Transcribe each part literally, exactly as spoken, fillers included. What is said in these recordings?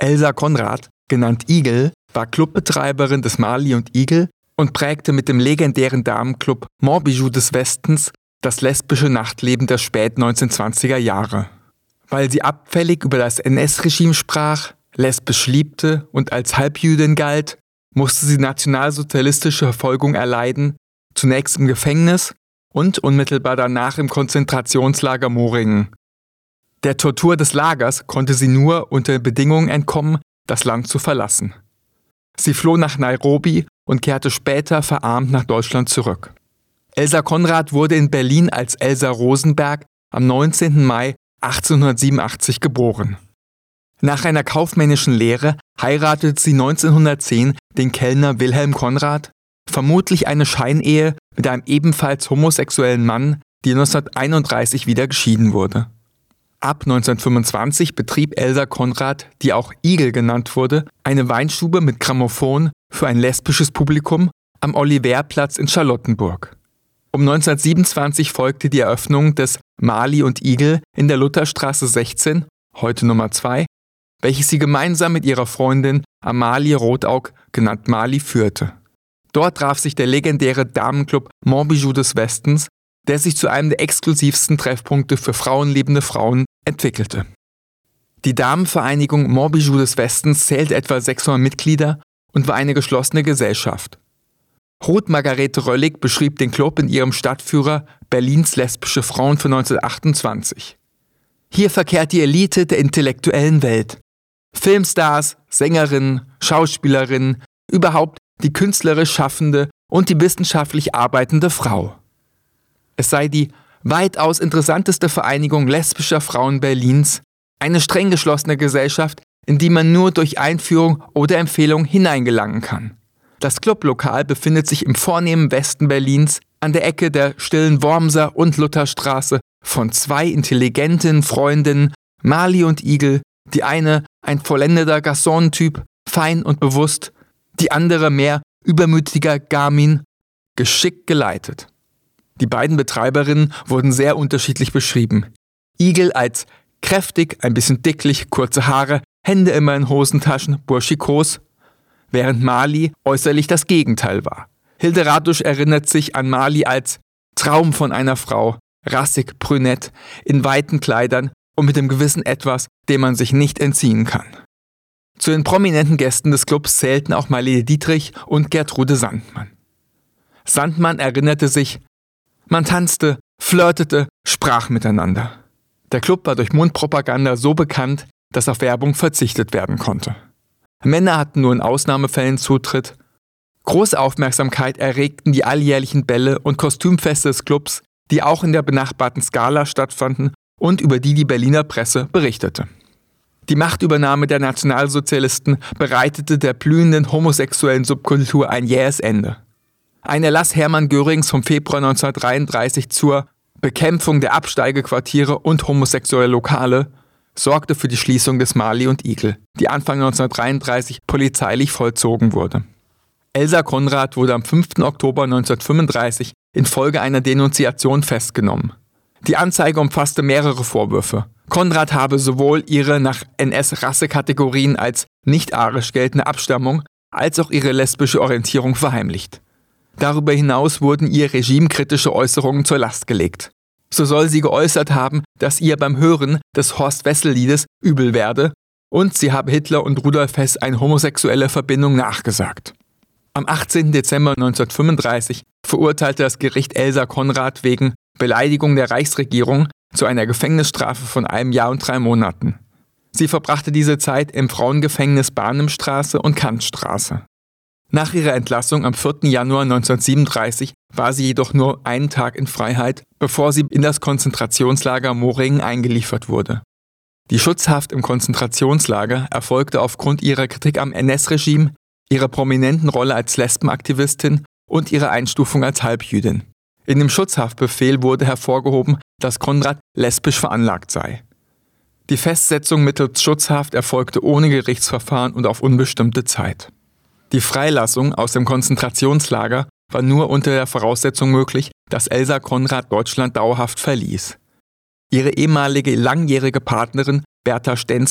Elsa Conrad, genannt Igel, war Clubbetreiberin des Marley und Eagle und prägte mit dem legendären Damenclub Montbijou des Westens das lesbische Nachtleben der späten neunzehnhundertzwanziger Jahre. Weil sie abfällig über das N S-Regime sprach, lesbisch liebte und als Halbjüdin galt, musste sie nationalsozialistische Verfolgung erleiden, zunächst im Gefängnis und unmittelbar danach im Konzentrationslager Moringen. Der Tortur des Lagers konnte sie nur unter Bedingungen entkommen, das Land zu verlassen. Sie floh nach Nairobi und kehrte später verarmt nach Deutschland zurück. Elsa Conrad wurde in Berlin als Elsa Rosenberg am neunzehnten Mai achtzehnhundertsiebenundachtzig geboren. Nach einer kaufmännischen Lehre heiratete sie neunzehnhundertzehn den Kellner Wilhelm Conrad, vermutlich eine Scheinehe mit einem ebenfalls homosexuellen Mann, die neunzehnhunderteinunddreißig wieder geschieden wurde. Ab neunzehnhundertfünfundzwanzig betrieb Elsa Conrad, die auch Igel genannt wurde, eine Weinstube mit Grammophon für ein lesbisches Publikum am Oliverplatz in Charlottenburg. Um neunzehnhundertsiebenundzwanzig folgte die Eröffnung des Marley und Eagle in der Lutherstraße sechzehn, heute Nummer zwei, welches sie gemeinsam mit ihrer Freundin Amalie Rotaug, genannt Marley, führte. Dort traf sich der legendäre Damenclub Montbijou des Westens, der sich zu einem der exklusivsten Treffpunkte für frauenliebende Frauen entwickelte. Die Damenvereinigung Montbijou des Westens zählte etwa sechshundert Mitglieder und war eine geschlossene Gesellschaft. Ruth Margarete Röllig beschrieb den Club in ihrem Stadtführer Berlins lesbische Frauen von neunzehnhundertachtundzwanzig. Hier verkehrt die Elite der intellektuellen Welt. Filmstars, Sängerinnen, Schauspielerinnen, überhaupt die künstlerisch schaffende und die wissenschaftlich arbeitende Frau. Es sei die weitaus interessanteste Vereinigung lesbischer Frauen Berlins, eine streng geschlossene Gesellschaft, in die man nur durch Einführung oder Empfehlung hineingelangen kann. Das Clublokal befindet sich im vornehmen Westen Berlins an der Ecke der Stillen Wormser und Lutherstraße von zwei intelligenten Freundinnen, Marley und Eagle, die eine ein vollendeter Garçon-Typ, fein und bewusst, die andere mehr übermütiger Garmin, geschickt geleitet. Die beiden Betreiberinnen wurden sehr unterschiedlich beschrieben. Eagle als kräftig, ein bisschen dicklich, kurze Haare, Hände immer in Hosentaschen, burschikos, während Marley äußerlich das Gegenteil war. Hilde Ratusch erinnert sich an Marley als Traum von einer Frau, rassig, brünett, in weiten Kleidern und mit dem gewissen Etwas, dem man sich nicht entziehen kann. Zu den prominenten Gästen des Clubs zählten auch Marlene Dietrich und Gertrude Sandmann. Sandmann erinnerte sich, man tanzte, flirtete, sprach miteinander. Der Club war durch Mundpropaganda so bekannt, dass auf Werbung verzichtet werden konnte. Männer hatten nur in Ausnahmefällen Zutritt. Große Aufmerksamkeit erregten die alljährlichen Bälle und Kostümfeste des Clubs, die auch in der benachbarten Scala stattfanden und über die die Berliner Presse berichtete. Die Machtübernahme der Nationalsozialisten bereitete der blühenden homosexuellen Subkultur ein jähes Ende. Ein Erlass Hermann Görings vom Februar neunzehnhundertdreiunddreißig zur Bekämpfung der Absteigequartiere und homosexueller Lokale sorgte für die Schließung des Marley und Eagle, die Anfang neunzehnhundertdreiunddreißig polizeilich vollzogen wurde. Elsa Conrad wurde am fünften Oktober neunzehnhundertfünfunddreißig infolge einer Denunziation festgenommen. Die Anzeige umfasste mehrere Vorwürfe. Conrad habe sowohl ihre nach N S-Rassekategorien als nicht-arisch geltende Abstammung als auch ihre lesbische Orientierung verheimlicht. Darüber hinaus wurden ihr regimekritische Äußerungen zur Last gelegt. So soll sie geäußert haben, dass ihr beim Hören des Horst-Wessel-Liedes übel werde und sie habe Hitler und Rudolf Hess eine homosexuelle Verbindung nachgesagt. Am achtzehnten Dezember neunzehnhundertfünfunddreißig verurteilte das Gericht Elsa Conrad wegen Beleidigung der Reichsregierung zu einer Gefängnisstrafe von einem Jahr und drei Monaten. Sie verbrachte diese Zeit im Frauengefängnis Barnimstraße und Kantstraße. Nach ihrer Entlassung am vierten Januar neunzehnhundertsiebenunddreißig war sie jedoch nur einen Tag in Freiheit, bevor sie in das Konzentrationslager Moringen eingeliefert wurde. Die Schutzhaft im Konzentrationslager erfolgte aufgrund ihrer Kritik am N S-Regime, ihrer prominenten Rolle als Lesbenaktivistin und ihrer Einstufung als Halbjüdin. In dem Schutzhaftbefehl wurde hervorgehoben, dass Conrad lesbisch veranlagt sei. Die Festsetzung mittels Schutzhaft erfolgte ohne Gerichtsverfahren und auf unbestimmte Zeit. Die Freilassung aus dem Konzentrationslager war nur unter der Voraussetzung möglich, dass Elsa Conrad Deutschland dauerhaft verließ. Ihre ehemalige langjährige Partnerin Bertha Stenzel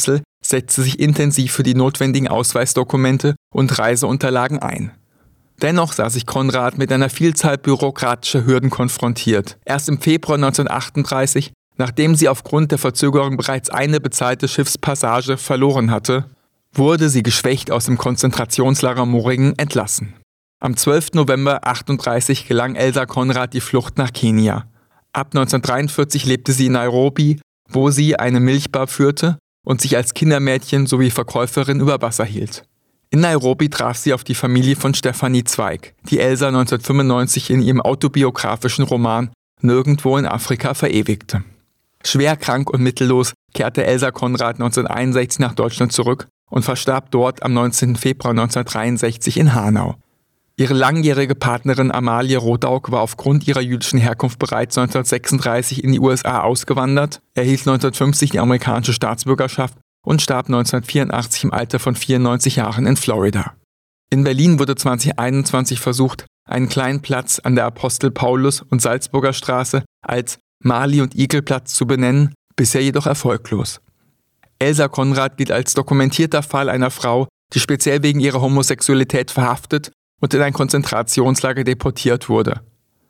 setzte sich intensiv für die notwendigen Ausweisdokumente und Reiseunterlagen ein. Dennoch sah sich Konrad mit einer Vielzahl bürokratischer Hürden konfrontiert. Erst im Februar neunzehnhundertachtunddreißig, nachdem sie aufgrund der Verzögerung bereits eine bezahlte Schiffspassage verloren hatte, wurde sie geschwächt aus dem Konzentrationslager Moringen entlassen. Am zwölften November neunzehnhundertachtunddreißig gelang Elsa Konrad die Flucht nach Kenia. Ab neunzehnhundertdreiundvierzig lebte sie in Nairobi, wo sie eine Milchbar führte und sich als Kindermädchen sowie Verkäuferin über Wasser hielt. In Nairobi traf sie auf die Familie von Stefanie Zweig, die Elsa neunzehnhundertfünfundneunzig in ihrem autobiografischen Roman Nirgendwo in Afrika verewigte. Schwer krank und mittellos kehrte Elsa Konrad neunzehnhunderteinundsechzig nach Deutschland zurück und verstarb dort am neunzehnten Februar neunzehnhundertdreiundsechzig in Hanau. Ihre langjährige Partnerin Amalie Rodaug war aufgrund ihrer jüdischen Herkunft bereits neunzehnhundertsechsunddreißig in die U S A ausgewandert, erhielt neunzehnhundertfünfzig die amerikanische Staatsbürgerschaft und starb neunzehnhundertvierundachtzig im Alter von vierundneunzig Jahren in Florida. In Berlin wurde zweitausendeinundzwanzig versucht, einen kleinen Platz an der Apostel-Paulus- und Salzburger Straße als Marley- und Igel-Platz zu benennen, bisher jedoch erfolglos. Elsa Konrad gilt als dokumentierter Fall einer Frau, die speziell wegen ihrer Homosexualität verhaftet und in ein Konzentrationslager deportiert wurde.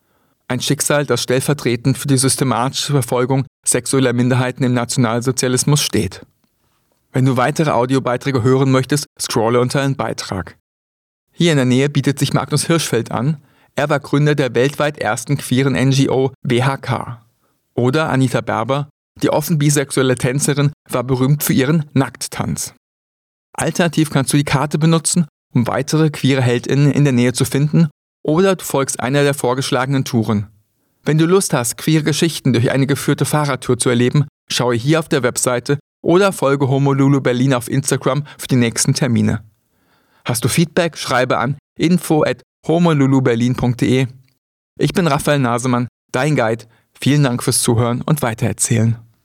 Ein Schicksal, das stellvertretend für die systematische Verfolgung sexueller Minderheiten im Nationalsozialismus steht. Wenn du weitere Audiobeiträge hören möchtest, scrolle unter einen Beitrag. Hier in der Nähe bietet sich Magnus Hirschfeld an. Er war Gründer der weltweit ersten queeren N G O W H K. Oder Anita Berber, die offen bisexuelle Tänzerin, war berühmt für ihren Nackttanz. Alternativ kannst du die Karte benutzen, um weitere queere HeldInnen in der Nähe zu finden, oder du folgst einer der vorgeschlagenen Touren. Wenn du Lust hast, queere Geschichten durch eine geführte Fahrradtour zu erleben, schaue hier auf der Webseite oder folge Homolulu Berlin auf Instagram für die nächsten Termine. Hast du Feedback? Schreibe an info at homoluluberlin punkt de. Ich bin Raphael Nasemann, dein Guide. Vielen Dank fürs Zuhören und Weitererzählen.